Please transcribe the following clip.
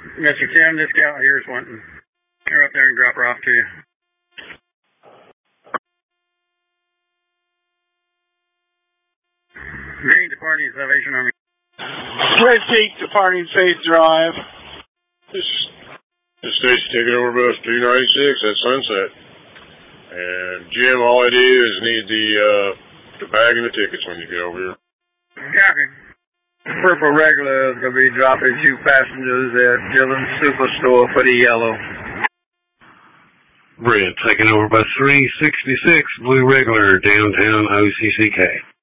Mr. Tim, this gal here is wanting her up there and drop her off to you. Green departing Salvation Army. Red Peak departing Faith Drive. This station taking over bus 296 at Sunset. And Jim, all I do is need the bag and the tickets when you get over here. Copy. Purple Regular is going to be dropping 2 passengers at Dillon's Superstore for the yellow. Red taking over bus 366, Blue Regular, downtown OCCK.